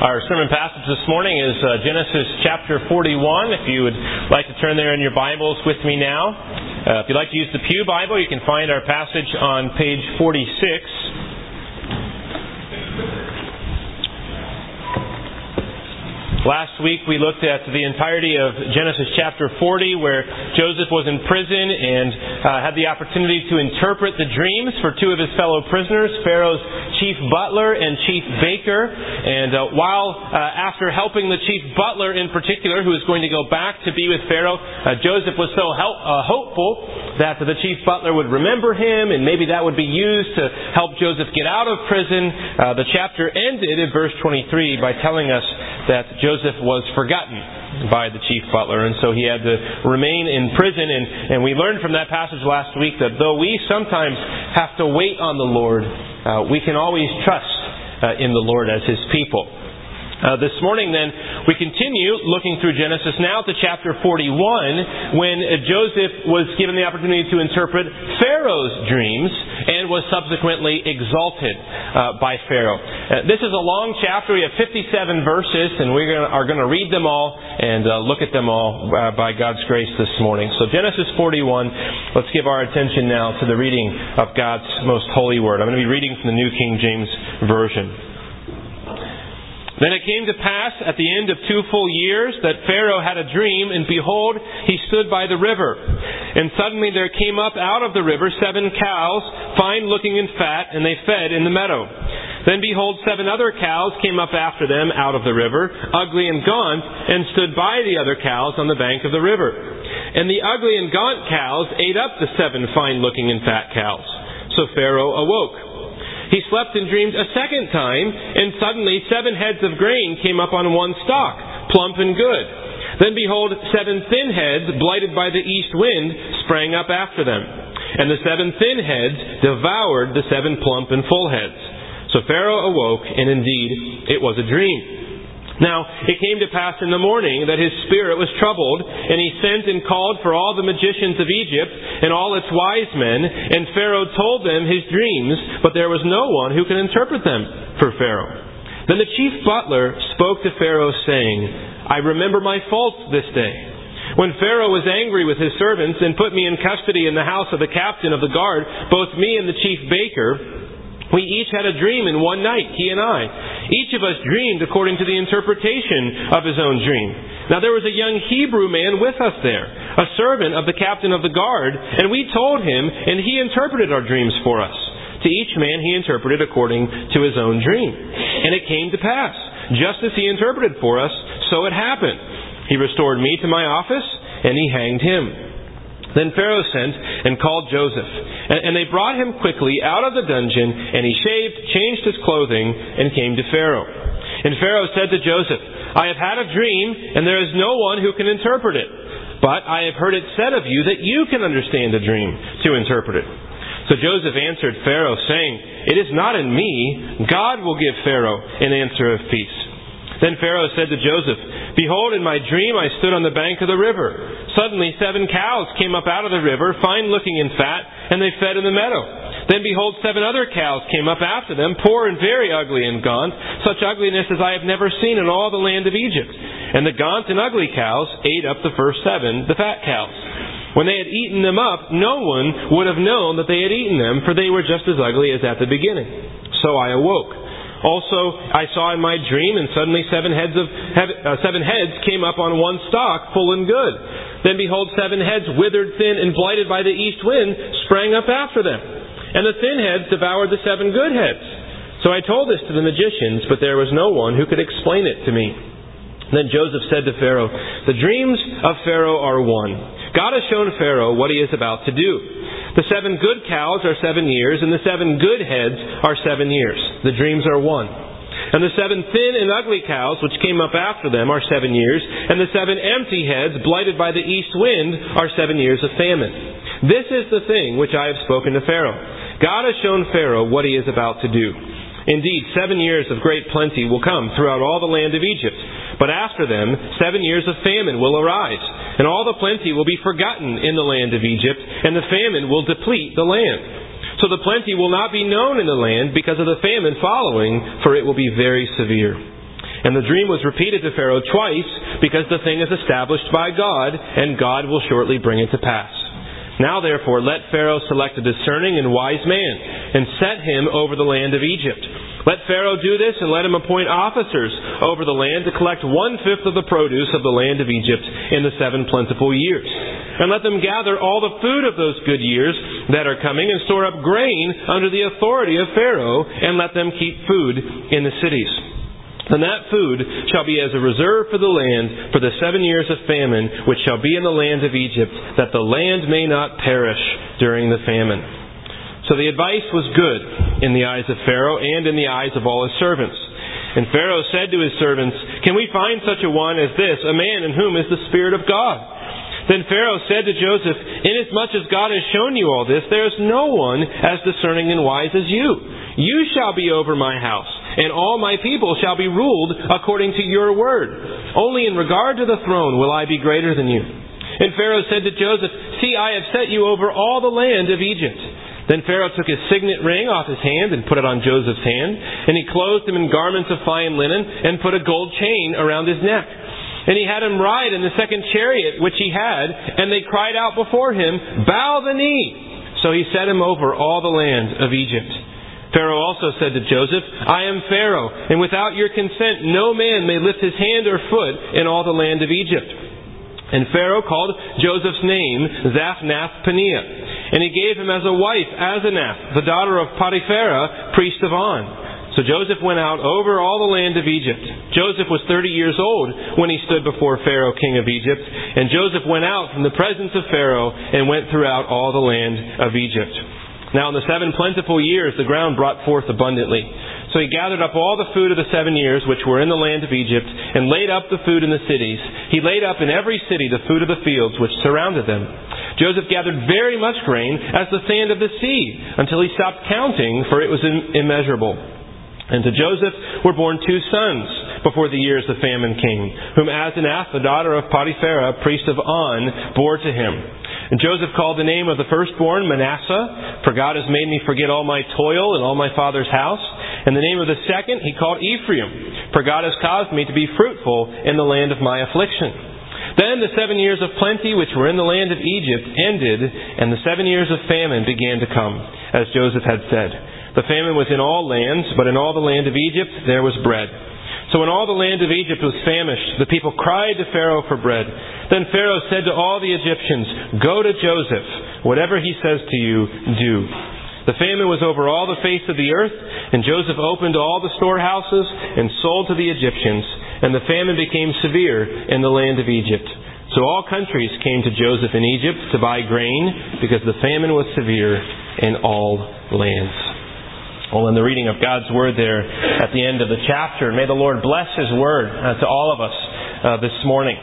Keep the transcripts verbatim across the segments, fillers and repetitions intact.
Our sermon passage this morning is uh, Genesis chapter forty-one. If you would like to turn there in your Bibles with me now. Uh, if you'd like to use the Pew Bible, you can find our passage on page forty-six. Last week we looked at the entirety of Genesis chapter forty, where Joseph was in prison and uh, had the opportunity to interpret the dreams for two of his fellow prisoners, Pharaoh's chief butler and chief baker. And uh, while uh, after helping the chief butler in particular, who was going to go back to be with Pharaoh, uh, Joseph was so help, uh, hopeful that the chief butler would remember him and maybe that would be used to help Joseph get out of prison. Uh, the chapter ended in verse twenty-three by telling us that Joseph was forgotten by the chief butler, and so he had to remain in prison. And, and we learned from that passage last week that though we sometimes have to wait on the Lord, uh, we can always trust uh, in the Lord as His people. Uh, this morning, then, we continue looking through Genesis now to chapter forty-one, when uh, Joseph was given the opportunity to interpret Pharaoh's dreams and was subsequently exalted uh, by Pharaoh. Uh, this is a long chapter. We have fifty-seven verses, and we are going to read them all and uh, look at them all uh, by God's grace this morning. So Genesis forty-one, let's give our attention now to the reading of God's most holy word. I'm going to be reading from the New King James Version. Then it came to pass at the end of two full years that Pharaoh had a dream, and behold, he stood by the river. And suddenly there came up out of the river seven cows, fine looking and fat, and they fed in the meadow. Then behold, seven other cows came up after them out of the river, ugly and gaunt, and stood by the other cows on the bank of the river. And the ugly and gaunt cows ate up the seven fine looking and fat cows. So Pharaoh awoke. He slept and dreamed a second time, and suddenly seven heads of grain came up on one stalk, plump and good. Then behold, seven thin heads, blighted by the east wind, sprang up after them. And the seven thin heads devoured the seven plump and full heads. So Pharaoh awoke, and indeed it was a dream. Now it came to pass in the morning that his spirit was troubled, and he sent and called for all the magicians of Egypt and all its wise men, and Pharaoh told them his dreams, but there was no one who could interpret them for Pharaoh. Then the chief butler spoke to Pharaoh, saying, I remember my faults this day. When Pharaoh was angry with his servants and put me in custody in the house of the captain of the guard, both me and the chief baker, we each had a dream in one night, he and I. Each of us dreamed according to the interpretation of his own dream. Now there was a young Hebrew man with us there, a servant of the captain of the guard, and we told him, and he interpreted our dreams for us. To each man he interpreted according to his own dream. And it came to pass, just as he interpreted for us, so it happened. He restored me to my office, and he hanged him. Then Pharaoh sent and called Joseph, and they brought him quickly out of the dungeon, and he shaved, changed his clothing, and came to Pharaoh. And Pharaoh said to Joseph, I have had a dream, and there is no one who can interpret it. But I have heard it said of you that you can understand a dream to interpret it. So Joseph answered Pharaoh, saying, It is not in me. God will give Pharaoh an answer of peace. Then Pharaoh said to Joseph, Behold, in my dream I stood on the bank of the river. Suddenly seven cows came up out of the river, fine looking and fat, and they fed in the meadow. Then behold, seven other cows came up after them, poor and very ugly and gaunt, such ugliness as I have never seen in all the land of Egypt. And the gaunt and ugly cows ate up the first seven, the fat cows. When they had eaten them up, no one would have known that they had eaten them, for they were just as ugly as at the beginning. So I awoke. Also, I saw in my dream, and suddenly seven heads of uh, seven heads came up on one stalk, full and good. Then behold, seven heads, withered, thin, and blighted by the east wind, sprang up after them. And the thin heads devoured the seven good heads. So I told this to the magicians, but there was no one who could explain it to me. Then Joseph said to Pharaoh, The dreams of Pharaoh are one. God has shown Pharaoh what he is about to do. The seven good cows are seven years, and the seven good heads are seven years. The dreams are one. And the seven thin and ugly cows, which came up after them, are seven years, and the seven empty heads, blighted by the east wind, are seven years of famine. This is the thing which I have spoken to Pharaoh. God has shown Pharaoh what he is about to do. Indeed, seven years of great plenty will come throughout all the land of Egypt. But after them, seven years of famine will arise, and all the plenty will be forgotten in the land of Egypt, and the famine will deplete the land. So the plenty will not be known in the land because of the famine following, for it will be very severe. And the dream was repeated to Pharaoh twice, because the thing is established by God, and God will shortly bring it to pass. Now therefore let Pharaoh select a discerning and wise man, and set him over the land of Egypt. Let Pharaoh do this, and let him appoint officers over the land to collect one-fifth of the produce of the land of Egypt in the seven plentiful years. And let them gather all the food of those good years that are coming, and store up grain under the authority of Pharaoh, and let them keep food in the cities. And that food shall be as a reserve for the land for the seven years of famine, which shall be in the land of Egypt, that the land may not perish during the famine. So the advice was good in the eyes of Pharaoh and in the eyes of all his servants. And Pharaoh said to his servants, "Can we find such a one as this, a man in whom is the Spirit of God?" Then Pharaoh said to Joseph, "Inasmuch as God has shown you all this, there is no one as discerning and wise as you. You shall be over my house, and all my people shall be ruled according to your word. Only in regard to the throne will I be greater than you." And Pharaoh said to Joseph, "See, I have set you over all the land of Egypt." Then Pharaoh took his signet ring off his hand and put it on Joseph's hand, and he clothed him in garments of fine linen and put a gold chain around his neck. And he had him ride in the second chariot which he had, and they cried out before him, "Bow the knee." So he set him over all the land of Egypt. Pharaoh also said to Joseph, "I am Pharaoh, and without your consent no man may lift his hand or foot in all the land of Egypt." And Pharaoh called Joseph's name Zaphnath-Paneah, and he gave him as a wife Asenath, the daughter of Potipherah, priest of On. So Joseph went out over all the land of Egypt. Joseph was thirty years old when he stood before Pharaoh, king of Egypt. And Joseph went out from the presence of Pharaoh and went throughout all the land of Egypt. Now in the seven plentiful years the ground brought forth abundantly. So he gathered up all the food of the seven years which were in the land of Egypt, and laid up the food in the cities. He laid up in every city the food of the fields which surrounded them. Joseph gathered very much grain, as the sand of the sea, until he stopped counting, for it was immeasurable. And to Joseph were born two sons before the years of famine came, whom Asenath, the daughter of Potipherah, priest of On, bore to him. And Joseph called the name of the firstborn Manasseh, for God has made me forget all my toil and all my father's house. And the name of the second he called Ephraim, for God has caused me to be fruitful in the land of my affliction. Then the seven years of plenty which were in the land of Egypt ended, and the seven years of famine began to come, as Joseph had said. The famine was in all lands, but in all the land of Egypt there was bread. So when all the land of Egypt was famished, the people cried to Pharaoh for bread. Then Pharaoh said to all the Egyptians, "Go to Joseph. Whatever he says to you, do." The famine was over all the face of the earth, and Joseph opened all the storehouses and sold to the Egyptians, and the famine became severe in the land of Egypt. So all countries came to Joseph in Egypt to buy grain, because the famine was severe in all lands. Well, in the reading of God's Word there at the end of the chapter, may the Lord bless His Word uh, to all of us uh, this morning.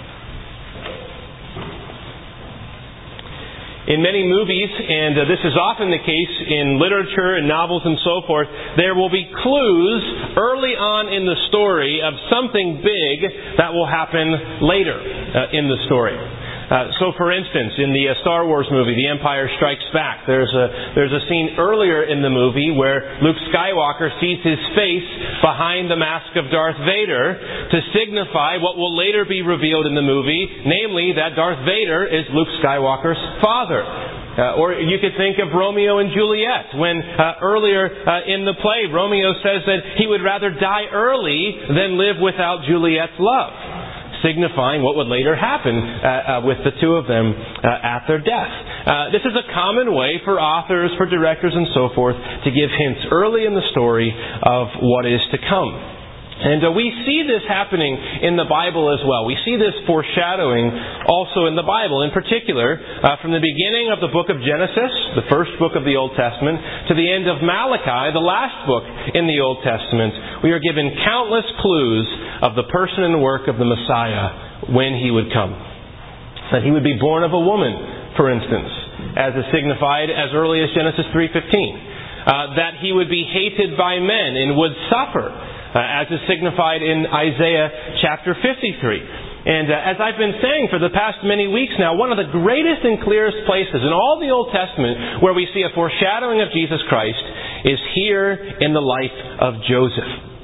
In many movies, and uh, this is often the case in literature and novels and so forth, there will be clues early on in the story of something big that will happen later uh, in the story. Uh, so, for instance, in the uh, Star Wars movie, The Empire Strikes Back, there's a there's a scene earlier in the movie where Luke Skywalker sees his face behind the mask of Darth Vader to signify what will later be revealed in the movie, namely that Darth Vader is Luke Skywalker's father. Uh, or you could think of Romeo and Juliet, when uh, earlier uh, in the play, Romeo says that he would rather die early than live without Juliet's love, signifying what would later happen uh, uh, with the two of them uh, at their death. Uh, this is a common way for authors, for directors, and so forth to give hints early in the story of what is to come. And uh, we see this happening in the Bible as well. We see this foreshadowing also in the Bible. In particular, uh, from the beginning of the book of Genesis, the first book of the Old Testament, to the end of Malachi, the last book in the Old Testament, we are given countless clues of the person and work of the Messiah when He would come. That He would be born of a woman, for instance, as is signified as early as Genesis three fifteen. Uh, that He would be hated by men and would suffer, Uh, as is signified in Isaiah chapter fifty-three. And uh, as I've been saying for the past many weeks now, one of the greatest and clearest places in all the Old Testament where we see a foreshadowing of Jesus Christ is here in the life of Joseph.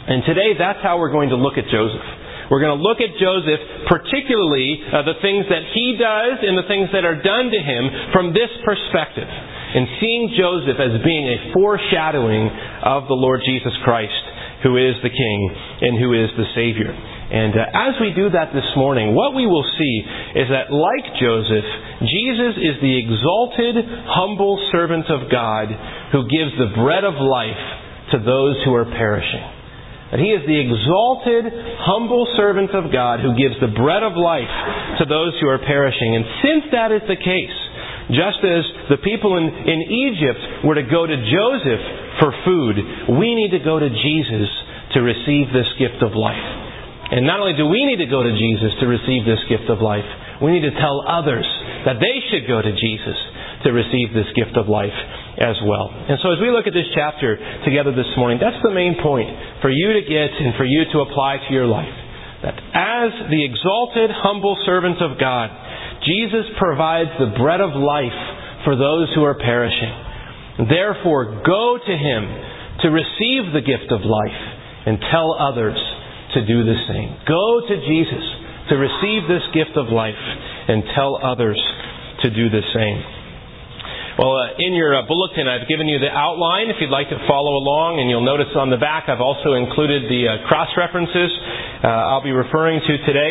And today, that's how we're going to look at Joseph. We're going to look at Joseph, particularly uh, the things that he does and the things that are done to him from this perspective. And seeing Joseph as being a foreshadowing of the Lord Jesus Christ, who is the King and who is the Savior. And uh, as we do that this morning, what we will see is that, like Joseph, Jesus is the exalted, humble servant of God who gives the bread of life to those who are perishing. That He is the exalted, humble servant of God who gives the bread of life to those who are perishing. And since that is the case, just as the people in, in Egypt were to go to Joseph for food, we need to go to Jesus to receive this gift of life. And not only do we need to go to Jesus to receive this gift of life, we need to tell others that they should go to Jesus to receive this gift of life as well. And so as we look at this chapter together this morning, that's the main point for you to get and for you to apply to your life. That as the exalted, humble servant of God, Jesus provides the bread of life for those who are perishing. Therefore, go to Him to receive the gift of life and tell others to do the same. Go to Jesus to receive this gift of life and tell others to do the same. Well, uh, in your uh, bulletin, I've given you the outline if you'd like to follow along, and you'll notice on the back I've also included the uh, cross-references uh, I'll be referring to today.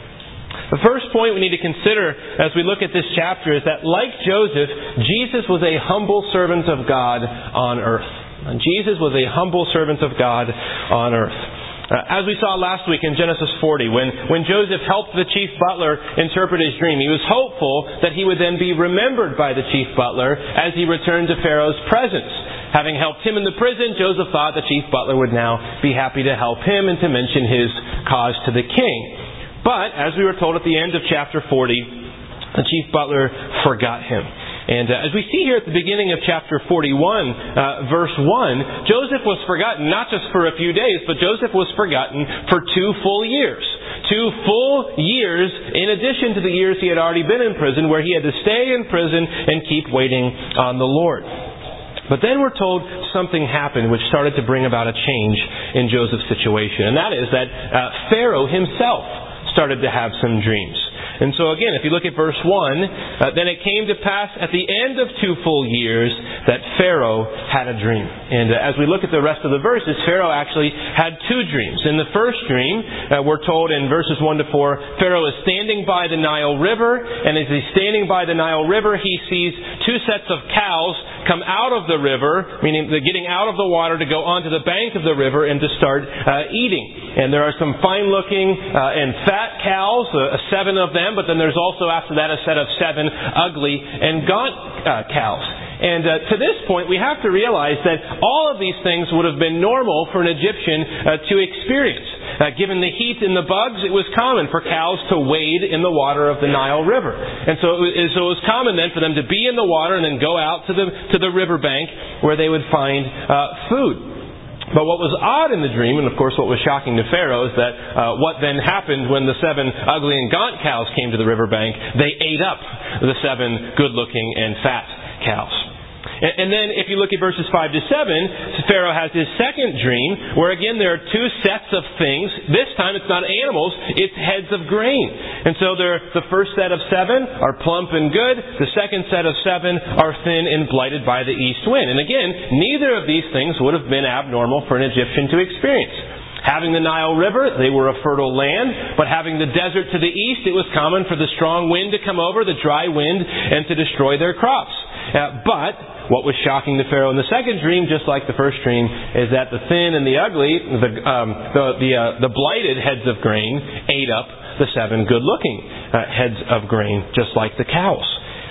The first point we need to consider as we look at this chapter is that, like Joseph, Jesus was a humble servant of God on earth. And Jesus was a humble servant of God on earth. Uh, as we saw last week in Genesis forty, when, when Joseph helped the chief butler interpret his dream, he was hopeful that he would then be remembered by the chief butler as he returned to Pharaoh's presence. Having helped him in the prison, Joseph thought the chief butler would now be happy to help him and to mention his cause to the king. But, as we were told at the end of chapter forty, the chief butler forgot him. And uh, as we see here at the beginning of chapter forty-one, uh, verse one, Joseph was forgotten not just for a few days, but Joseph was forgotten for two full years. Two full years in addition to the years he had already been in prison, where he had to stay in prison and keep waiting on the Lord. But then we're told something happened which started to bring about a change in Joseph's situation. And that is that uh, Pharaoh himself started to have some dreams. And so again, if you look at verse one, uh, then it came to pass at the end of two full years that Pharaoh had a dream. And uh, as we look at the rest of the verses, Pharaoh actually had two dreams. In the first dream, uh, we're told in verses one to four, Pharaoh is standing by the Nile River, and as he's standing by the Nile River, he sees two sets of cows come out of the river, meaning they're getting out of the water to go onto the bank of the river and to start uh, eating. And there are some fine-looking uh, and fat cows, uh, seven of them, but then there's also after that a set of seven ugly and gaunt uh, cows. And uh, to this point, we have to realize that all of these things would have been normal for an Egyptian uh, to experience. Uh, given the heat and the bugs, it was common for cows to wade in the water of the Nile River. And so it was, so it was common then for them to be in the water and then go out to the to the riverbank where they would find uh, food. But what was odd in the dream, and of course what was shocking to Pharaoh, is that uh, what then happened when the seven ugly and gaunt cows came to the riverbank, they ate up the seven good-looking and fat cows. And then if you look at verses five to seven, Pharaoh has his second dream, where again there are two sets of things. This time it's not animals, it's heads of grain. And so there, the first set of seven are plump and good. The second set of seven are thin and blighted by the east wind. And again, neither of these things would have been abnormal for an Egyptian to experience. Having the Nile River, they were a fertile land, but having the desert to the east, it was common for the strong wind to come over, the dry wind, and to destroy their crops. Uh, but what was shocking to Pharaoh in the second dream, just like the first dream, is that the thin and the ugly, the um, the the, uh, the blighted heads of grain, ate up the seven good-looking uh, heads of grain, just like the cows.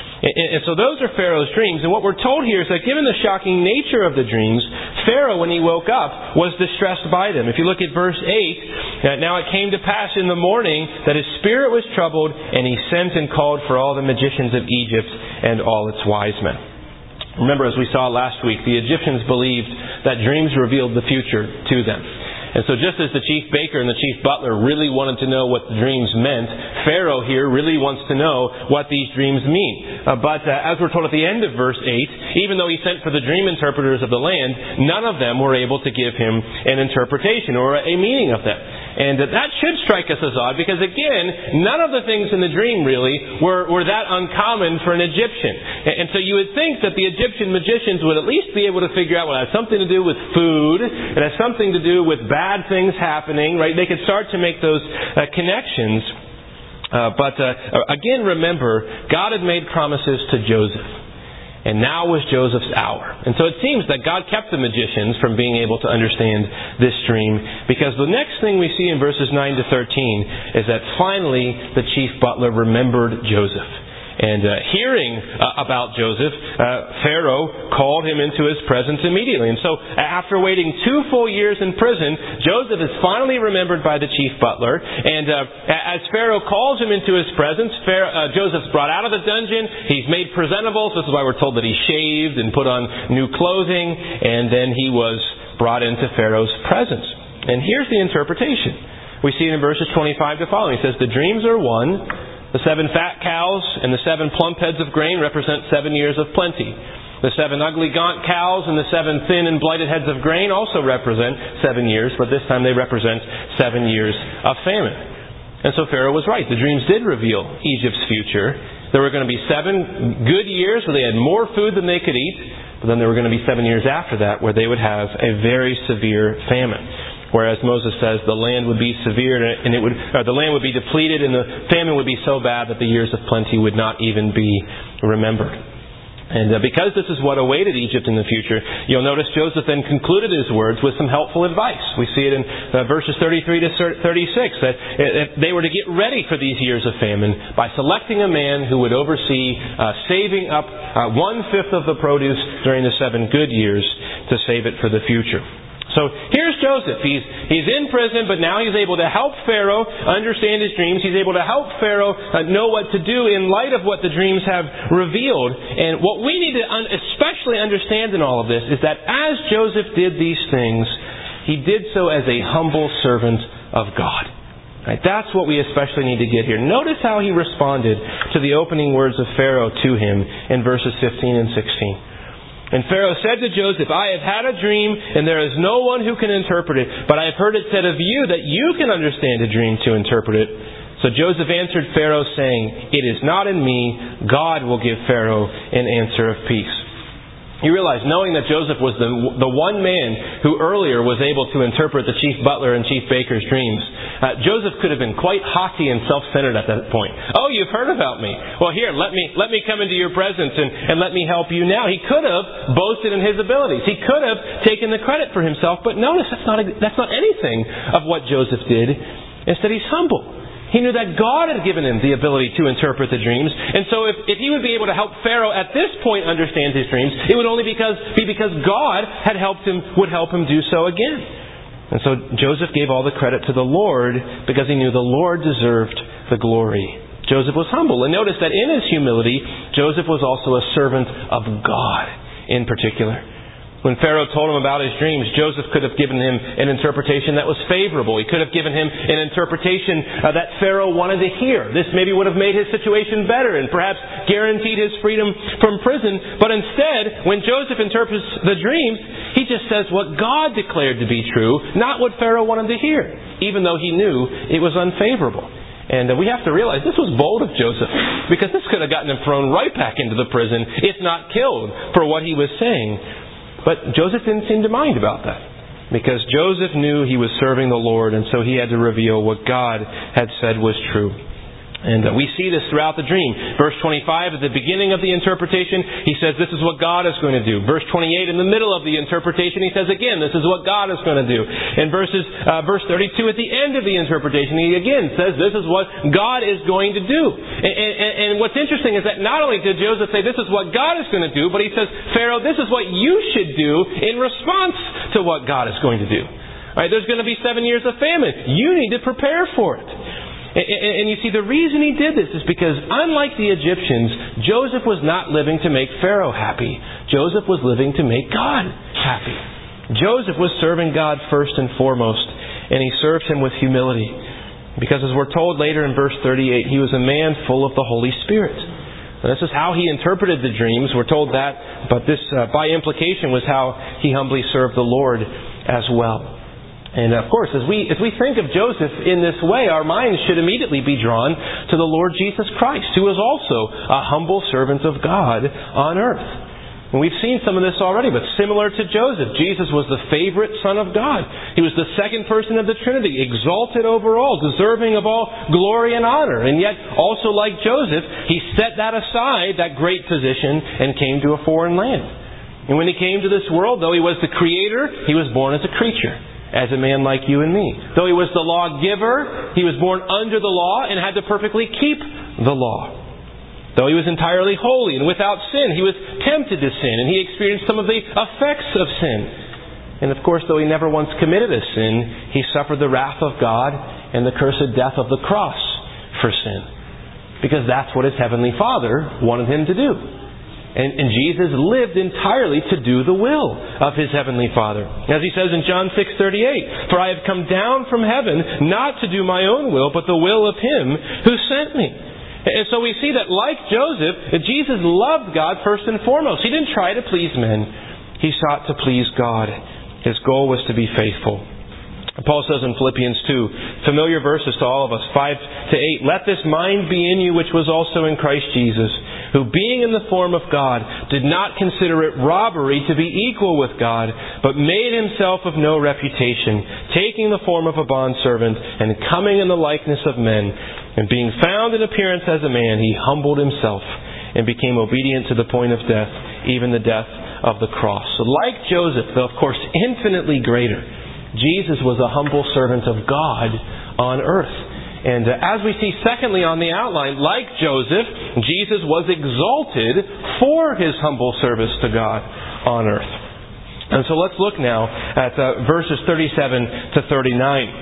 And so those are Pharaoh's dreams. And what we're told here is that given the shocking nature of the dreams, Pharaoh, when he woke up, was distressed by them. If you look at verse eight, now it came to pass in the morning that his spirit was troubled, and he sent and called for all the magicians of Egypt and all its wise men. Remember, as we saw last week, the Egyptians believed that dreams revealed the future to them. And so just as the chief baker and the chief butler really wanted to know what the dreams meant, Pharaoh here really wants to know what these dreams mean. Uh, but uh, as we're told at the end of verse eight, even though he sent for the dream interpreters of the land, none of them were able to give him an interpretation or a meaning of them. And uh, that should strike us as odd because, again, none of the things in the dream really were, were that uncommon for an Egyptian. And, and so you would think that the Egyptian magicians would at least be able to figure out, well, it has something to do with food, it has something to do with bad things happening, right? They could start to make those uh, connections. Uh, but uh, again, remember, God had made promises to Joseph. And now was Joseph's hour. And so it seems that God kept the magicians from being able to understand this dream, because the next thing we see in verses nine to thirteen is that finally the chief butler remembered Joseph. And uh, hearing uh, about Joseph, uh, Pharaoh called him into his presence immediately. And so after waiting two full years in prison, Joseph is finally remembered by the chief butler. And uh, as Pharaoh calls him into his presence, Pharaoh, uh, Joseph's brought out of the dungeon. He's made presentable. This is why we're told that he shaved and put on new clothing. And then he was brought into Pharaoh's presence. And here's the interpretation. We see it in verses twenty-five to following. It says, "The dreams are one. The seven fat cows and the seven plump heads of grain represent seven years of plenty. The seven ugly gaunt cows and the seven thin and blighted heads of grain also represent seven years, but this time they represent seven years of famine." And so Pharaoh was right. The dreams did reveal Egypt's future. There were going to be seven good years where they had more food than they could eat, but then there were going to be seven years after that where they would have a very severe famine. Whereas Moses says the land would be severe and it would, or the land would be depleted and the famine would be so bad that the years of plenty would not even be remembered. And uh, because this is what awaited Egypt in the future, you'll notice Joseph then concluded his words with some helpful advice. We see it in uh, verses thirty-three to thirty-six that if they were to get ready for these years of famine by selecting a man who would oversee uh, saving up uh, one-fifth of the produce during the seven good years to save it for the future. So here's Joseph. He's he's in prison, but now he's able to help Pharaoh understand his dreams. He's able to help Pharaoh uh, know what to do in light of what the dreams have revealed. And what we need to un- especially understand in all of this is that as Joseph did these things, he did so as a humble servant of God. Right? That's what we especially need to get here. Notice how he responded to the opening words of Pharaoh to him in verses fifteen and sixteen. "And Pharaoh said to Joseph, I have had a dream, and there is no one who can interpret it. But I have heard it said of you that you can understand a dream to interpret it. So Joseph answered Pharaoh, saying, It is not in me. God will give Pharaoh an answer of peace." You realize, knowing that Joseph was the, the one man who earlier was able to interpret the chief butler and chief baker's dreams, uh, Joseph could have been quite haughty and self-centered at that point. "Oh, you've heard about me. Well, here, let me let me come into your presence and, and let me help you now." He could have boasted in his abilities. He could have taken the credit for himself. But notice, that's not, that's not anything of what Joseph did. Instead, he's humble. He knew that God had given him the ability to interpret the dreams. And so if, if he would be able to help Pharaoh at this point understand his dreams, it would only because, be because God had helped him, would help him do so again. And so Joseph gave all the credit to the Lord because he knew the Lord deserved the glory. Joseph was humble. And notice that in his humility, Joseph was also a servant of God in particular. When Pharaoh told him about his dreams, Joseph could have given him an interpretation that was favorable. He could have given him an interpretation uh, that Pharaoh wanted to hear. This maybe would have made his situation better and perhaps guaranteed his freedom from prison. But instead, when Joseph interprets the dreams, he just says what God declared to be true, not what Pharaoh wanted to hear, even though he knew it was unfavorable. And uh, we have to realize this was bold of Joseph, because this could have gotten him thrown right back into the prison, if not killed, for what he was saying. But Joseph didn't seem to mind about that, because Joseph knew he was serving the Lord, and so he had to reveal what God had said was true. And uh, we see this throughout the dream. Verse twenty-five, at the beginning of the interpretation, he says this is what God is going to do. Verse twenty-eight, in the middle of the interpretation, he says again, this is what God is going to do. In verses, uh, verse thirty-two, at the end of the interpretation, he again says this is what God is going to do. And, and, and what's interesting is that not only did Joseph say this is what God is going to do, but he says, Pharaoh, this is what you should do in response to what God is going to do. All right, there's going to be seven years of famine. You need to prepare for it. And you see, the reason he did this is because, unlike the Egyptians, Joseph was not living to make Pharaoh happy. Joseph was living to make God happy. Joseph was serving God first and foremost. and he served him with humility. Because as we're told later in verse thirty-eight, he was a man full of the Holy Spirit. And this is how he interpreted the dreams. We're told that, but this, uh, by implication, was how he humbly served the Lord as well. And of course, as we as we think of Joseph in this way, our minds should immediately be drawn to the Lord Jesus Christ, who was also a humble servant of God on earth. And we've seen some of this already, but similar to Joseph, Jesus was the favorite Son of God. He was the second person of the Trinity, exalted over all, deserving of all glory and honor. And yet, also like Joseph, he set that aside, that great position, and came to a foreign land. And when he came to this world, though he was the Creator, he was born as a creature, as a man like you and me. Though he was the lawgiver, he was born under the law and had to perfectly keep the law. Though he was entirely holy and without sin, he was tempted to sin, and he experienced some of the effects of sin. And of course, though he never once committed a sin, he suffered the wrath of God and the cursed death of the cross for sin. Because that's what his heavenly Father wanted him to do. And, and Jesus lived entirely to do the will of his heavenly Father. As he says in John six thirty-eight, "For I have come down from heaven not to do my own will, but the will of him who sent me." And so we see that, like Joseph, Jesus loved God first and foremost. He didn't try to please men. He sought to please God. His goal was to be faithful. Paul says in Philippians two, familiar verses to all of us, five to eight, "Let this mind be in you which was also in Christ Jesus, who being in the form of God, did not consider it robbery to be equal with God, but made himself of no reputation, taking the form of a bondservant, and coming in the likeness of men. And being found in appearance as a man, he humbled himself and became obedient to the point of death, even the death of the cross." So like Joseph, though of course infinitely greater, Jesus was a humble servant of God on earth. And uh, as we see secondly on the outline, like Joseph, Jesus was exalted for his humble service to God on earth. And so let's look now at uh, verses thirty-seven to thirty-nine.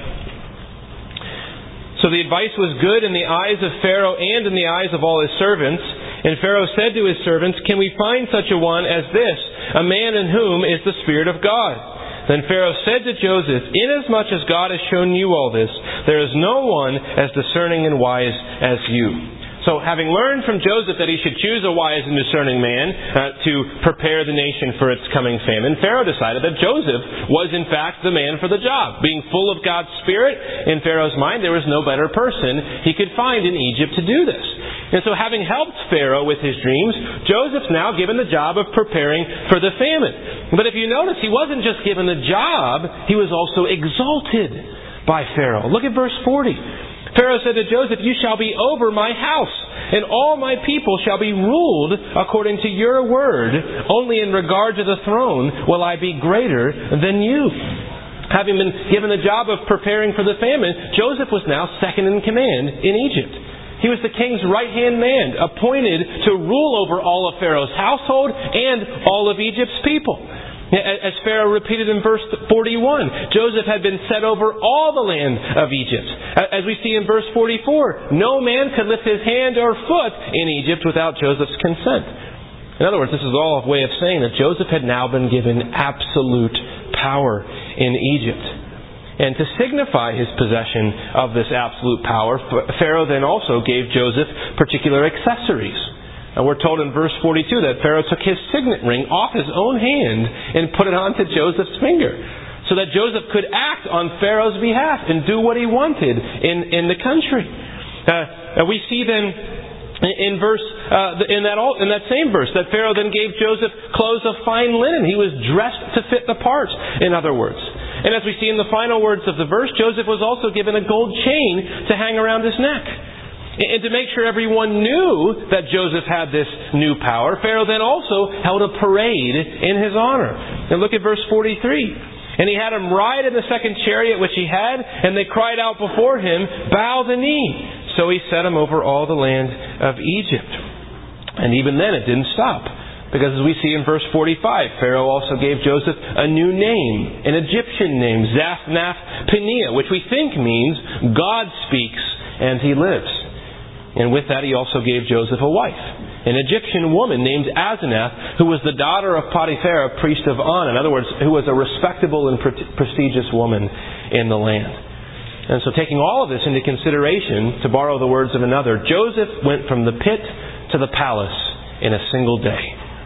"So the advice was good in the eyes of Pharaoh and in the eyes of all his servants. And Pharaoh said to his servants, 'Can we find such a one as this, a man in whom is the Spirit of God?' Then Pharaoh said to Joseph, 'Inasmuch as God has shown you all this, there is no one as discerning and wise as you.'" So having learned from Joseph that he should choose a wise and discerning man uh, to prepare the nation for its coming famine, Pharaoh decided that Joseph was in fact the man for the job. Being full of God's Spirit, in Pharaoh's mind there was no better person he could find in Egypt to do this. And so having helped Pharaoh with his dreams, Joseph's now given the job of preparing for the famine. But if you notice, he wasn't just given the job, he was also exalted by Pharaoh. Look at verse forty. Pharaoh said to Joseph, "You shall be over my house, and all my people shall be ruled according to your word. Only in regard to the throne will I be greater than you." Having been given the job of preparing for the famine, Joseph was now second in command in Egypt. He was the king's right-hand man, appointed to rule over all of Pharaoh's household and all of Egypt's people. As Pharaoh repeated in verse forty-one, Joseph had been set over all the land of Egypt. As we see in verse forty-four, no man could lift his hand or foot in Egypt without Joseph's consent. In other words, this is all a way of saying that Joseph had now been given absolute power in Egypt. And to signify his possession of this absolute power, Pharaoh then also gave Joseph particular accessories. And we're told in verse forty-two that Pharaoh took his signet ring off his own hand and put it onto Joseph's finger, so that Joseph could act on Pharaoh's behalf and do what he wanted in, in the country. Uh, we see then in verse uh, in that in that same verse that Pharaoh then gave Joseph clothes of fine linen. He was dressed to fit the part, in other words. And as we see in the final words of the verse, Joseph was also given a gold chain to hang around his neck. And to make sure everyone knew that Joseph had this new power, Pharaoh then also held a parade in his honor. And look at verse forty-three. "And he had him ride in the second chariot which he had, and they cried out before him, 'Bow the knee.' So he set him over all the land of Egypt." And even then it didn't stop. Because as we see in verse forty-five, Pharaoh also gave Joseph a new name, an Egyptian name, Zaphnath-Paneah, which we think means God speaks and he lives. And with that he also gave Joseph a wife, an Egyptian woman named Asenath, who was the daughter of Potiphar, priest of On. In other words, who was a respectable and prestigious woman in the land. And so taking all of this into consideration, to borrow the words of another, Joseph went from the pit to the palace in a single day.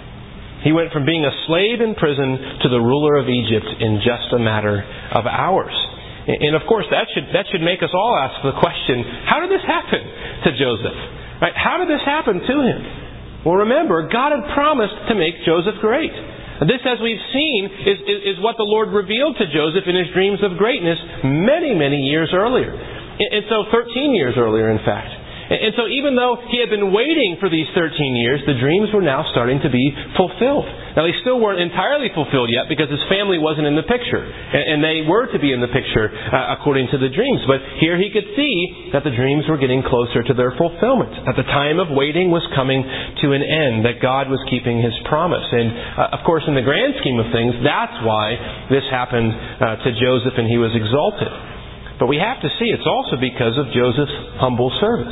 He went from being a slave in prison to the ruler of Egypt in just a matter of hours. And of course, that should that should make us all ask the question, how did this happen to Joseph? Right? How did this happen to him? Well, remember, God had promised to make Joseph great. This, as we've seen, is, is, is what the Lord revealed to Joseph in his dreams of greatness many, many years earlier. And so thirteen years earlier, in fact. And so even though he had been waiting for these thirteen years, the dreams were now starting to be fulfilled. Now, they still weren't entirely fulfilled yet because his family wasn't in the picture. And they were to be in the picture uh, according to the dreams. But here he could see that the dreams were getting closer to their fulfillment. That the time of waiting was coming to an end. That God was keeping His promise. And, uh, of course, in the grand scheme of things, that's why this happened uh, to Joseph and he was exalted. But we have to see it's also because of Joseph's humble service.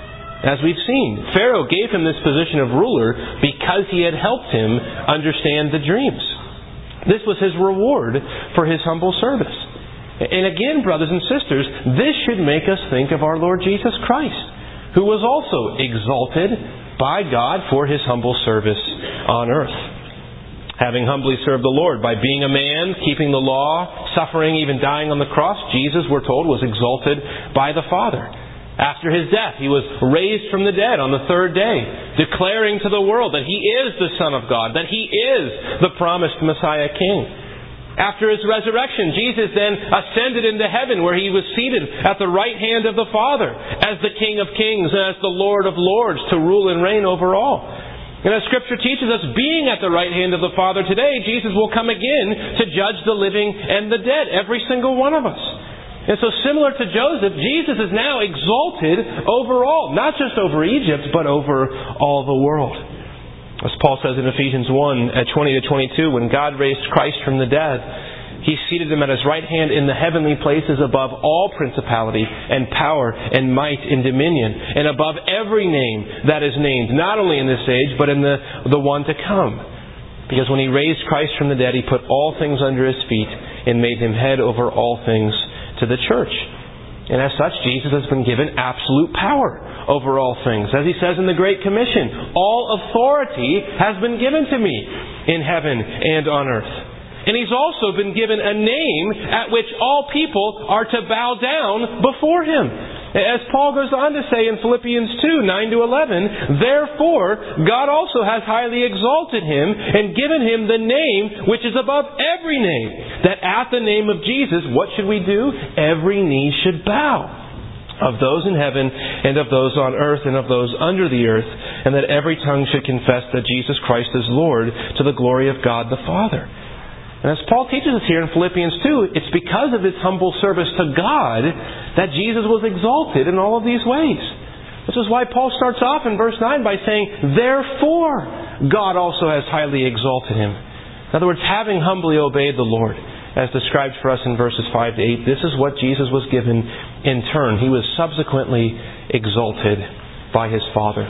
As we've seen, Pharaoh gave him this position of ruler because he had helped him understand the dreams. This was his reward for his humble service. And again, brothers and sisters, this should make us think of our Lord Jesus Christ, who was also exalted by God for His humble service on earth. Having humbly served the Lord by being a man, keeping the law, suffering, even dying on the cross, Jesus, we're told, was exalted by the Father. After His death, He was raised from the dead on the third day, declaring to the world that He is the Son of God, that He is the promised Messiah King. After His resurrection, Jesus then ascended into heaven where He was seated at the right hand of the Father as the King of Kings and as the Lord of Lords to rule and reign over all. And as Scripture teaches us, being at the right hand of the Father today, Jesus will come again to judge the living and the dead, every single one of us. And so similar to Joseph, Jesus is now exalted over all, not just over Egypt, but over all the world. As Paul says in Ephesians one, at twenty to twenty-two, when God raised Christ from the dead, He seated Him at His right hand in the heavenly places above all principality and power and might and dominion, and above every name that is named, not only in this age, but in the, the one to come. Because when He raised Christ from the dead, He put all things under His feet and made Him head over all things to the church. And as such, Jesus has been given absolute power over all things. As He says in the Great Commission, all authority has been given to me in heaven and on earth. And He's also been given a name at which all people are to bow down before Him. As Paul goes on to say in Philippians two, nine to eleven, therefore God also has highly exalted Him and given Him the name which is above every name, that at the name of Jesus, what should we do? Every knee should bow, of those in heaven and of those on earth and of those under the earth, and that every tongue should confess that Jesus Christ is Lord, to the glory of God the Father. And as Paul teaches us here in Philippians two, it's because of His humble service to God that Jesus was exalted in all of these ways. This is why Paul starts off in verse nine by saying, therefore God also has highly exalted Him. In other words, having humbly obeyed the Lord, as described for us in verses five to eight, this is what Jesus was given in turn. He was subsequently exalted by His Father.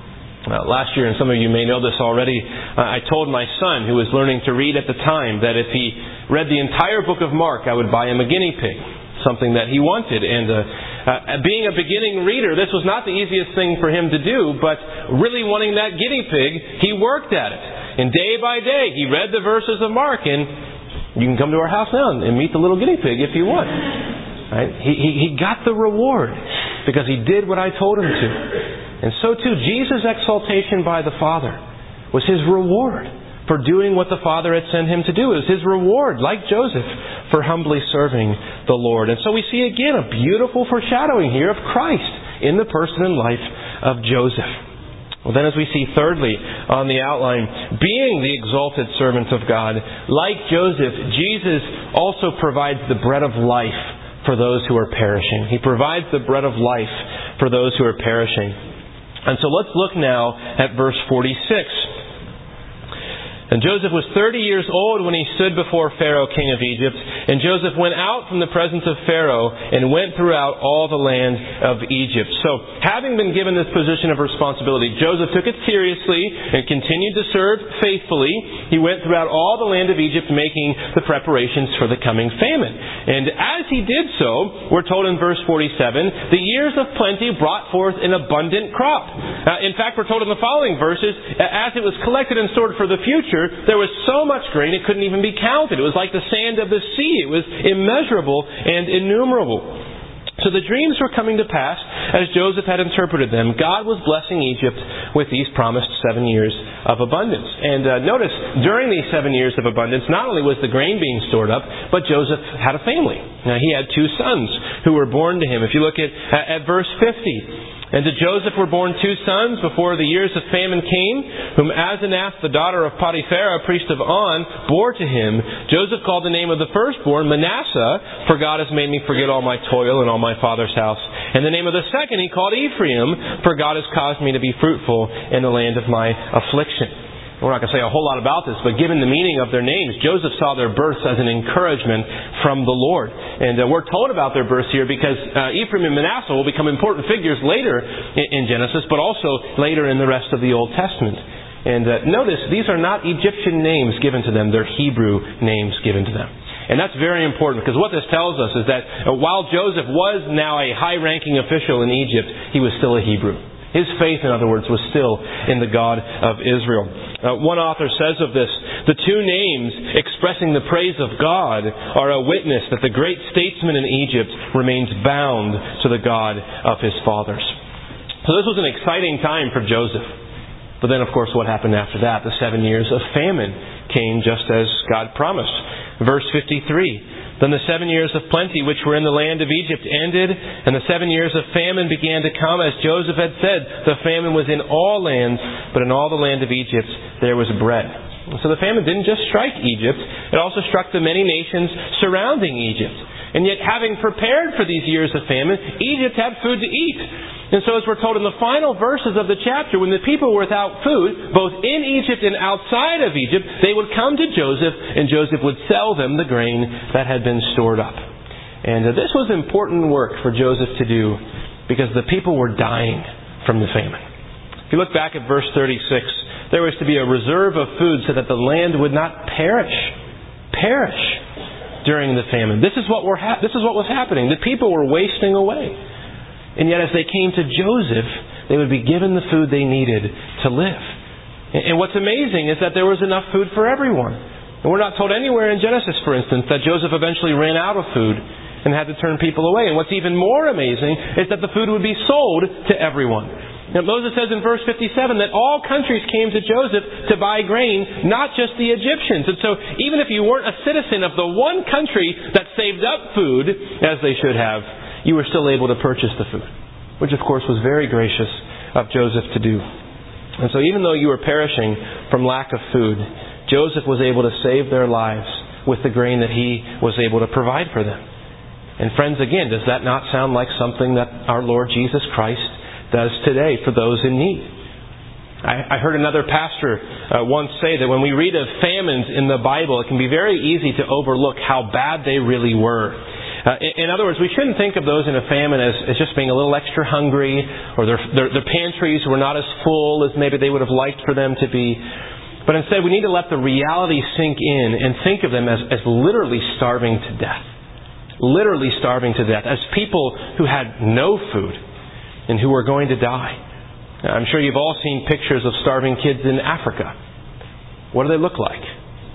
Uh, last year, and some of you may know this already, uh, I told my son, who was learning to read at the time, that if he read the entire book of Mark, I would buy him a guinea pig, something that he wanted. And uh, uh, being a beginning reader, this was not the easiest thing for him to do, but really wanting that guinea pig, he worked at it. And day by day, he read the verses of Mark, and you can come to our house now and meet the little guinea pig if you want. Right? He, he, he got the reward because he did what I told him to. And so too, Jesus' exaltation by the Father was His reward for doing what the Father had sent Him to do. It was His reward, like Joseph, for humbly serving the Lord. And so we see again a beautiful foreshadowing here of Christ in the person and life of Joseph. Well, then as we see thirdly on the outline, being the exalted servant of God, like Joseph, Jesus also provides the bread of life for those who are perishing. He provides the bread of life for those who are perishing. And so let's look now at verse forty-six. And Joseph was thirty years old when he stood before Pharaoh, king of Egypt. And Joseph went out from the presence of Pharaoh and went throughout all the land of Egypt. So, having been given this position of responsibility, Joseph took it seriously and continued to serve faithfully. He went throughout all the land of Egypt, making the preparations for the coming famine. And as he did so, we're told in verse forty-seven, the years of plenty brought forth an abundant crop. Uh, in fact, we're told in the following verses, as it was collected and stored for the future, there was so much grain it couldn't even be counted. It was like the sand of the sea. It was immeasurable and innumerable. So the dreams were coming to pass as Joseph had interpreted them. God was blessing Egypt with these promised seven years of abundance. And uh, notice, during these seven years of abundance, not only was the grain being stored up, but Joseph had a family. Now, he had two sons who were born to him. If you look at, at verse fifty, and to Joseph were born two sons before the years of famine came, whom Asenath, the daughter of Potiphar, priest of On, bore to him. Joseph called the name of the firstborn Manasseh, for God has made me forget all my toil and all my father's house. And the name of the second he called Ephraim, for God has caused me to be fruitful in the land of my affliction. We're not going to say a whole lot about this, but given the meaning of their names, Joseph saw their births as an encouragement from the Lord. And uh, we're told about their births here because uh, Ephraim and Manasseh will become important figures later in, in Genesis, but also later in the rest of the Old Testament. And uh, notice, these are not Egyptian names given to them, they're Hebrew names given to them. And that's very important because what this tells us is that uh, while Joseph was now a high-ranking official in Egypt, he was still a Hebrew. His faith, in other words, was still in the God of Israel. Uh, one author says of this, the two names expressing the praise of God are a witness that the great statesman in Egypt remains bound to the God of his fathers. So this was an exciting time for Joseph. But then, of course, what happened after that? The seven years of famine came just as God promised. Verse fifty-three. Then the seven years of plenty which were in the land of Egypt ended, and the seven years of famine began to come, as Joseph had said. The famine was in all lands, but in all the land of Egypt there was bread. So the famine didn't just strike Egypt, it also struck the many nations surrounding Egypt. And yet, having prepared for these years of famine, Egypt had food to eat. And so as we're told in the final verses of the chapter, when the people were without food, both in Egypt and outside of Egypt, they would come to Joseph, and Joseph would sell them the grain that had been stored up. And uh, this was important work for Joseph to do, because the people were dying from the famine. If you look back at verse thirty-six, there was to be a reserve of food so that the land would not perish. Perish. During the famine. This is what were ha- this is what was happening. The people were wasting away. And yet as they came to Joseph, they would be given the food they needed to live. And, and what's amazing is that there was enough food for everyone. And we're not told anywhere in Genesis, for instance, that Joseph eventually ran out of food and had to turn people away. And what's even more amazing is that the food would be sold to everyone. Now, Moses says in verse fifty-seven that all countries came to Joseph to buy grain, not just the Egyptians. And so even if you weren't a citizen of the one country that saved up food, as they should have, you were still able to purchase the food, which of course was very gracious of Joseph to do. And so even though you were perishing from lack of food, Joseph was able to save their lives with the grain that he was able to provide for them. And friends, again, does that not sound like something that our Lord Jesus Christ does today for those in need? I, I heard another pastor uh, once say that when we read of famines in the Bible, it can be very easy to overlook how bad they really were. Uh, in, in other words, we shouldn't think of those in a famine as, as just being a little extra hungry, or their, their, their pantries were not as full as maybe they would have liked for them to be. But instead, we need to let the reality sink in and think of them as, as literally starving to death. Literally starving to death. As people who had no food and who were going to die. Now, I'm sure you've all seen pictures of starving kids in Africa. What do they look like?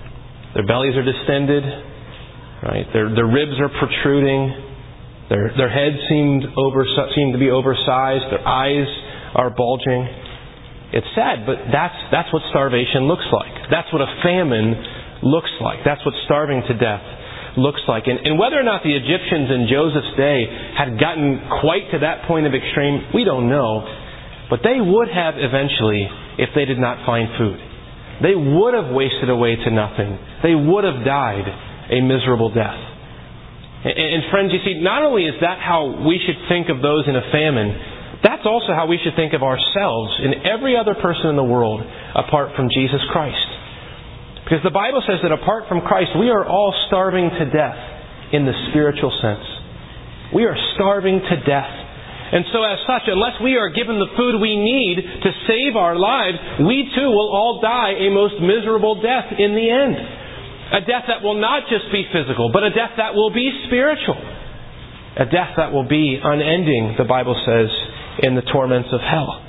Their bellies are distended, right? Their their ribs are protruding. Their their heads seemed over seem to be oversized. Their eyes are bulging. It's sad, but that's that's what starvation looks like. That's what a famine looks like. That's what starving to death looks like. And, and whether or not the Egyptians in Joseph's day had gotten quite to that point of extreme, we don't know. But they would have eventually if they did not find food. They would have wasted away to nothing. They would have died a miserable death. And, and friends, you see, not only is that how we should think of those in a famine, that's also how we should think of ourselves and every other person in the world apart from Jesus Christ. Because the Bible says that apart from Christ, we are all starving to death in the spiritual sense. We are starving to death. And so as such, unless we are given the food we need to save our lives, we too will all die a most miserable death in the end. A death that will not just be physical, but a death that will be spiritual. A death that will be unending, the Bible says, in the torments of hell.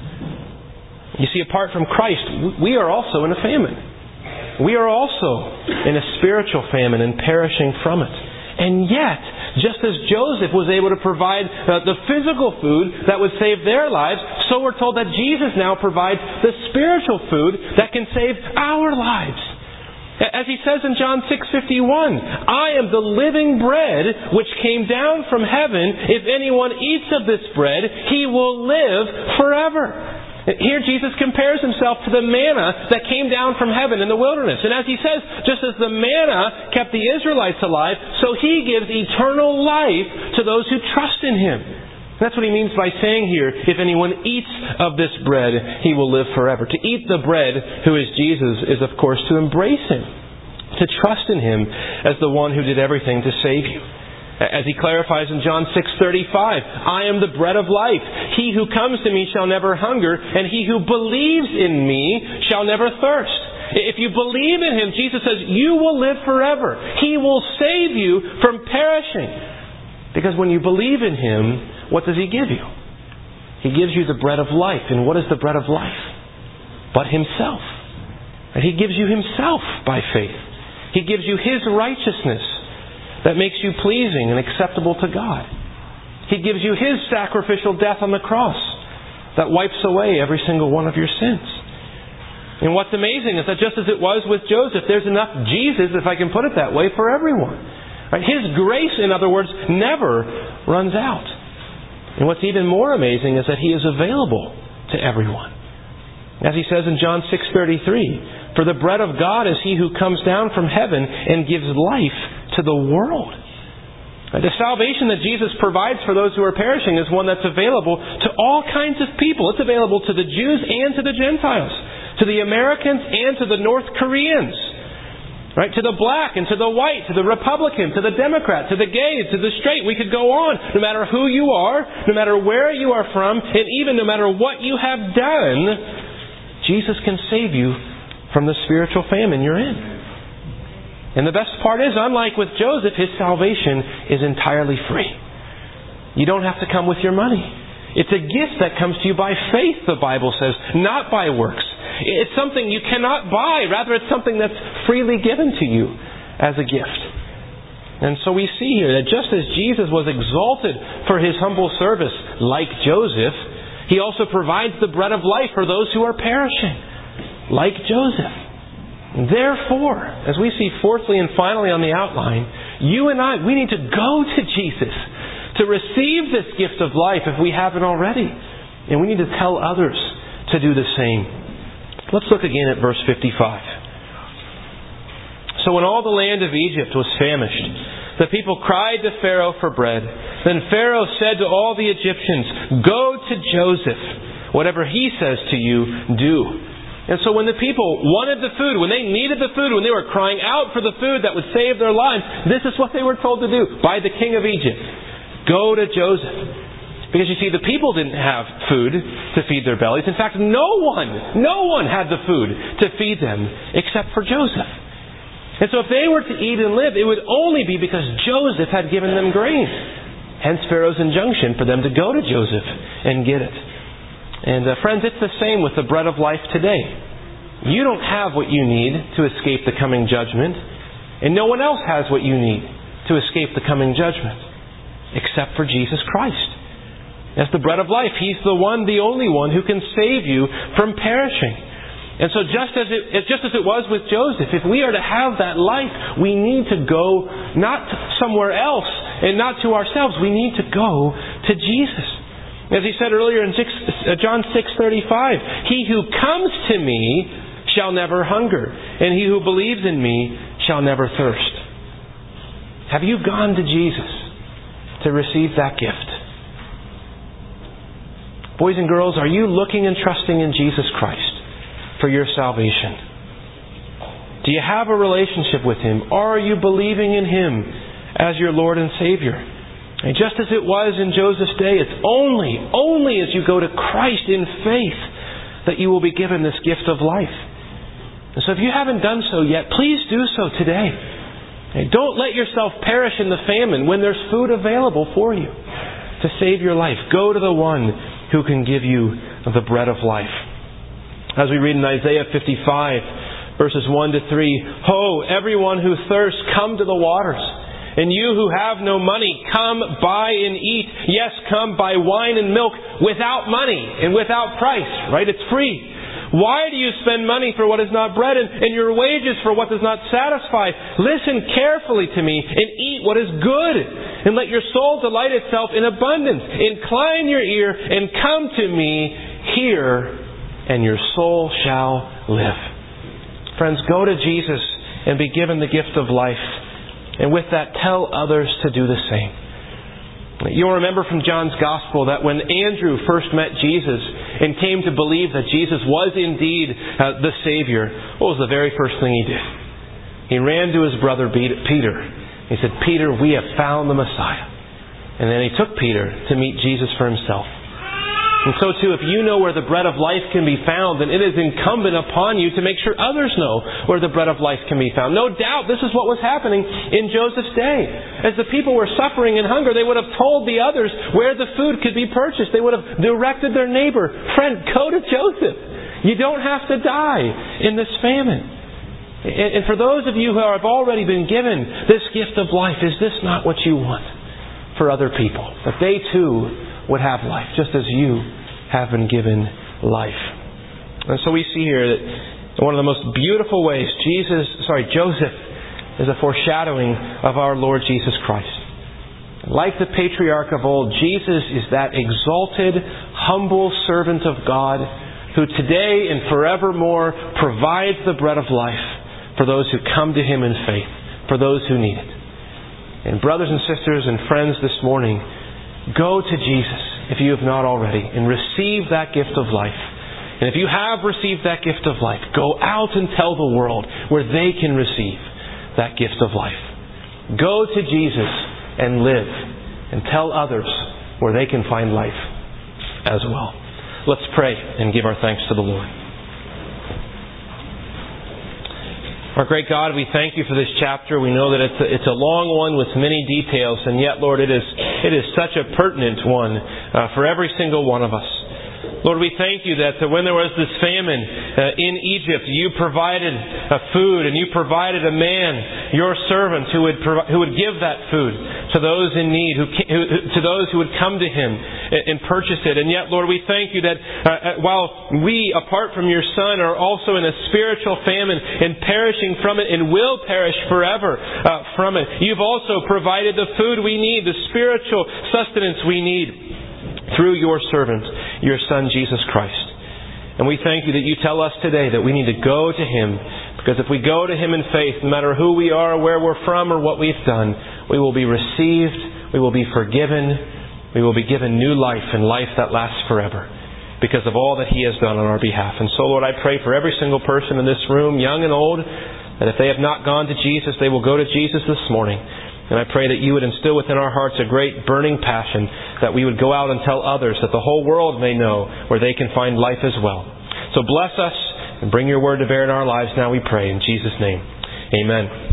You see, apart from Christ, we are also in a famine. We are also in a spiritual famine and perishing from it. And yet, just as Joseph was able to provide uh, the physical food that would save their lives, so we're told that Jesus now provides the spiritual food that can save our lives. As he says in John six fifty-one, I am the living bread which came down from heaven. If anyone eats of this bread, he will live forever. Here Jesus compares himself to the manna that came down from heaven in the wilderness. And as he says, just as the manna kept the Israelites alive, so he gives eternal life to those who trust in him. That's what he means by saying here, if anyone eats of this bread, he will live forever. To eat the bread, who is Jesus, is of course to embrace him, to trust in him as the one who did everything to save you. As he clarifies in John six thirty-five, I am the bread of life. He who comes to me shall never hunger, and he who believes in me shall never thirst. If you believe in him, Jesus says, you will live forever. He will save you from perishing. Because when you believe in him, what does he give you? He gives you the bread of life. And what is the bread of life? But himself. And he gives you himself by faith. He gives you his righteousness that makes you pleasing and acceptable to God. He gives you his sacrificial death on the cross that wipes away every single one of your sins. And what's amazing is that just as it was with Joseph, there's enough Jesus, if I can put it that way, for everyone. Right? His grace, in other words, never runs out. And what's even more amazing is that he is available to everyone. As he says in John six thirty-three, for the bread of God is he who comes down from heaven and gives life to the world. The salvation that Jesus provides for those who are perishing is one that's available to all kinds of people. It's available to the Jews and to the Gentiles, to the Americans and to the North Koreans, right? To the black and to the white, to the Republican, to the Democrat, to the gay, to the straight. We could go on. No matter who you are, no matter where you are from, and even no matter what you have done, Jesus can save you from the spiritual famine you're in. And the best part is, unlike with Joseph, his salvation is entirely free. You don't have to come with your money. It's a gift that comes to you by faith, the Bible says, not by works. It's something you cannot buy. Rather, it's something that's freely given to you as a gift. And so we see here that just as Jesus was exalted for his humble service, like Joseph, he also provides the bread of life for those who are perishing, like Joseph. Therefore, as we see fourthly and finally on the outline, you and I, we need to go to Jesus to receive this gift of life if we haven't already. And we need to tell others to do the same. Let's look again at verse fifty-five. So when all the land of Egypt was famished, the people cried to Pharaoh for bread. Then Pharaoh said to all the Egyptians, go to Joseph. Whatever he says to you, do. And so when the people wanted the food, when they needed the food, when they were crying out for the food that would save their lives, this is what they were told to do by the king of Egypt. Go to Joseph. Because you see, the people didn't have food to feed their bellies. In fact, no one, no one had the food to feed them except for Joseph. And so if they were to eat and live, it would only be because Joseph had given them grain. Hence Pharaoh's injunction for them to go to Joseph and get it. And uh, friends, it's the same with the bread of life today. You don't have what you need to escape the coming judgment, and no one else has what you need to escape the coming judgment, except for Jesus Christ. As the bread of life, He's the one, the only one who can save you from perishing. And so just as it, just as it was with Joseph, if we are to have that life, we need to go not somewhere else and not to ourselves. We need to go to Jesus. As he said earlier in John six thirty-five, he who comes to me shall never hunger, and he who believes in me shall never thirst. Have you gone to Jesus to receive that gift? Boys and girls, are you looking and trusting in Jesus Christ for your salvation? Do you have a relationship with Him? Are you believing in Him as your Lord and Savior? And just as it was in Joseph's day, it's only, only as you go to Christ in faith that you will be given this gift of life. And so if you haven't done so yet, please do so today. And don't let yourself perish in the famine when there's food available for you to save your life. Go to the one who can give you the bread of life. As we read in Isaiah fifty-five, verses one to three, "Ho, everyone who thirsts, come to the waters. And you who have no money, come buy and eat. Yes, come buy wine and milk without money and without price." Right? It's free. "Why do you spend money for what is not bread, and, and your wages for what does not satisfy? Listen carefully to me and eat what is good, and let your soul delight itself in abundance. Incline your ear and come to me. Hear, and your soul shall live." Friends, go to Jesus and be given the gift of life. And with that, tell others to do the same. You'll remember from John's Gospel that when Andrew first met Jesus and came to believe that Jesus was indeed uh, the Savior, what was the very first thing he did? He ran to his brother Peter. He said, "Peter, we have found the Messiah." And then he took Peter to meet Jesus for himself. And so too, if you know where the bread of life can be found, then it is incumbent upon you to make sure others know where the bread of life can be found. No doubt this is what was happening in Joseph's day. As the people were suffering in hunger, they would have told the others where the food could be purchased. They would have directed their neighbor, "Friend, go to Joseph. You don't have to die in this famine." And for those of you who have already been given this gift of life, is this not what you want for other people? That they too would have life, just as you have been given life. And so we see here that in one of the most beautiful ways, Jesus, sorry, Joseph is a foreshadowing of our Lord Jesus Christ. Like the patriarch of old, Jesus is that exalted, humble servant of God who today and forevermore provides the bread of life for those who come to Him in faith, for those who need it. And brothers and sisters and friends this morning, go to Jesus, if you have not already, and receive that gift of life. And if you have received that gift of life, go out and tell the world where they can receive that gift of life. Go to Jesus and live, and tell others where they can find life as well. Let's pray and give our thanks to the Lord. Our great God, we thank You for this chapter. We know that it's a, it's a long one with many details, and yet, Lord, it is it is such a pertinent one uh, for every single one of us. Lord, we thank You that when there was this famine uh, in Egypt, You provided uh, food, and You provided a man, Your servant, who would provi- who would give that food to those in need, who, who to those who would come to Him and, and purchase it. And yet, Lord, we thank You that uh, while we, apart from Your Son, are also in a spiritual famine and perishing from it and will perish forever uh, from it, You've also provided the food we need, the spiritual sustenance we need, through Your servant, Your Son, Jesus Christ. And we thank You that You tell us today that we need to go to Him, because if we go to Him in faith, no matter who we are, where we're from, or what we've done, we will be received, we will be forgiven, we will be given new life and life that lasts forever because of all that He has done on our behalf. And so, Lord, I pray for every single person in this room, young and old, that if they have not gone to Jesus, they will go to Jesus this morning. And I pray that You would instill within our hearts a great burning passion, that we would go out and tell others, that the whole world may know where they can find life as well. So bless us and bring Your word to bear in our lives now, we pray. In Jesus' name, amen.